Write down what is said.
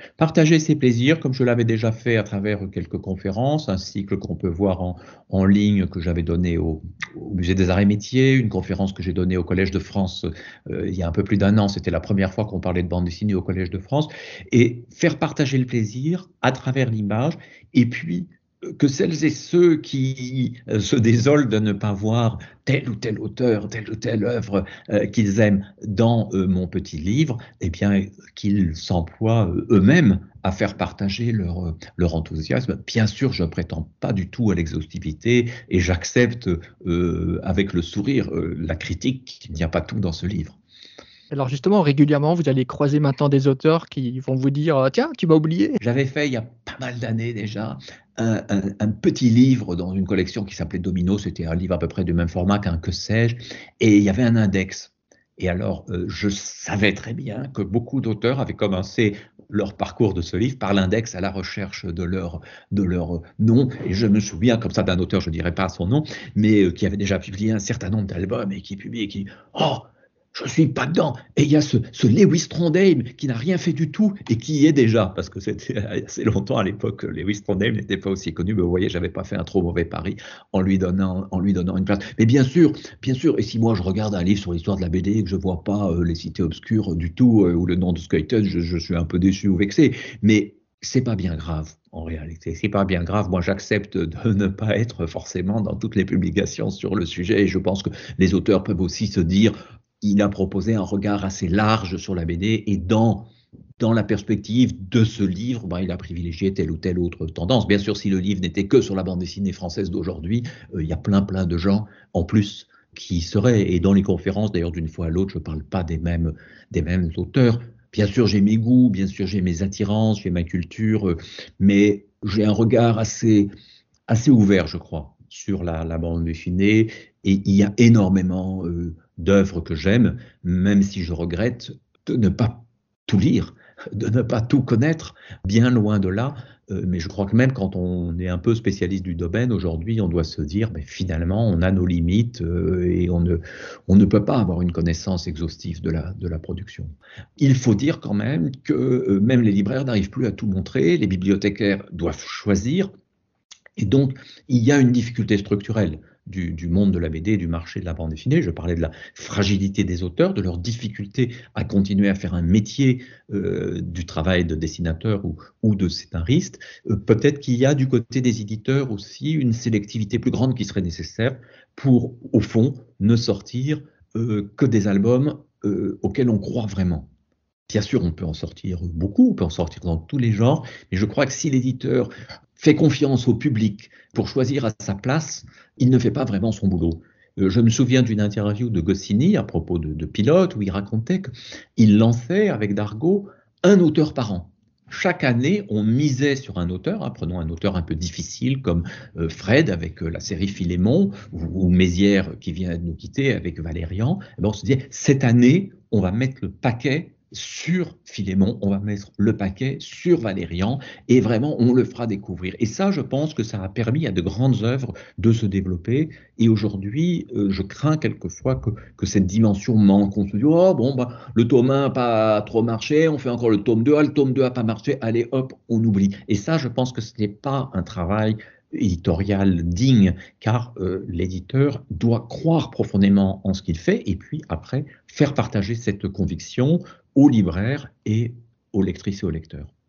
Partager ses plaisirs, comme je l'avais déjà fait à travers quelques conférences, un cycle qu'on peut voir en ligne que j'avais donné au Musée des Arts et Métiers, une conférence que j'ai donnée au Collège de France il y a un peu plus d'un an. C'était la première fois qu'on parlait de bande dessinée au Collège de France. Et faire partager le plaisir à travers l'image, et puis que celles et ceux qui se désolent de ne pas voir tel ou tel auteur, telle ou telle œuvre qu'ils aiment dans mon petit livre, eh bien, qu'ils s'emploient eux-mêmes à faire partager leur enthousiasme. Bien sûr, je ne prétends pas du tout à l'exhaustivité et j'accepte avec le sourire la critique. Il n'y a pas tout dans ce livre. Alors justement, régulièrement, vous allez croiser maintenant des auteurs qui vont vous dire: «Tiens, tu m'as oublié». J'avais fait il y a pas mal d'années déjà un petit livre dans une collection qui s'appelait Domino. C'était un livre à peu près du même format qu'un Que sais-je, et il y avait un index. Et alors, je savais très bien que beaucoup d'auteurs avaient commencé leur parcours de ce livre par l'index à la recherche de leur nom. Et je me souviens comme ça d'un auteur, je ne dirais pas son nom, mais qui avait déjà publié un certain nombre d'albums et qui publie et qui, oh, je ne suis pas dedans. Et il y a ce Lewis Trondheim qui n'a rien fait du tout et qui y est déjà, parce que c'était assez longtemps à l'époque, Lewis Trondheim n'était pas aussi connu, mais vous voyez, j'avais pas fait un trop mauvais pari en lui donnant une place. Mais bien sûr, et si moi je regarde un livre sur l'histoire de la BD et que je vois pas les cités obscures du tout, ou le nom de Skeuten, je suis un peu déçu ou vexé, mais c'est pas bien grave. En réalité, c'est pas bien grave. Moi, j'accepte de ne pas être forcément dans toutes les publications sur le sujet, et je pense que les auteurs peuvent aussi se dire il a proposé un regard assez large sur la BD, et dans la perspective de ce livre, il a privilégié telle ou telle autre tendance. Bien sûr, si le livre n'était que sur la bande dessinée française d'aujourd'hui, il y a plein de gens en plus qui seraient. Et dans les conférences, d'ailleurs, d'une fois à l'autre, je ne parle pas des mêmes auteurs. Bien sûr, j'ai mes goûts, bien sûr, j'ai mes attirances, j'ai ma culture, mais j'ai un regard assez ouvert, je crois, sur la bande dessinée. Et il y a énormément d'œuvres que j'aime, même si je regrette de ne pas tout lire, de ne pas tout connaître, bien loin de là. Mais je crois que même quand on est un peu spécialiste du domaine, aujourd'hui, on doit se dire, finalement, on a nos limites et on ne peut pas avoir une connaissance exhaustive de la production. Il faut dire quand même que même les libraires n'arrivent plus à tout montrer, les bibliothécaires doivent choisir, et donc, il y a une difficulté structurelle du monde de la BD, du marché de la bande dessinée. Je parlais de la fragilité des auteurs, de leur difficulté à continuer à faire un métier du travail de dessinateur ou de scénariste. Peut-être qu'il y a du côté des éditeurs aussi une sélectivité plus grande qui serait nécessaire pour, au fond, ne sortir que des albums auxquels on croit vraiment. Bien sûr, on peut en sortir beaucoup, on peut en sortir dans tous les genres, mais je crois que si l'éditeur fait confiance au public pour choisir à sa place, il ne fait pas vraiment son boulot. Je me souviens d'une interview de Goscinny à propos de Pilote, où il racontait qu'il lançait avec Dargaud un auteur par an. Chaque année, on misait sur un auteur, prenons un auteur un peu difficile comme Fred avec la série Philémon, ou Mézières qui vient de nous quitter avec Valérian. On se disait, cette année, on va mettre le paquet sur Philémon, on va mettre le paquet sur Valérian, et vraiment on le fera découvrir. Et ça, je pense que ça a permis à de grandes œuvres de se développer. Et aujourd'hui, je crains quelquefois que cette dimension manque. On se dit, oh bon, le tome 1 n'a pas trop marché, on fait encore le tome 2, le tome 2 n'a pas marché, allez hop, on oublie. Et ça, je pense que ce n'est pas un travail éditorial digne, car l'éditeur doit croire profondément en ce qu'il fait, et puis après faire partager cette conviction aux libraires et aux lectrices et aux lecteurs.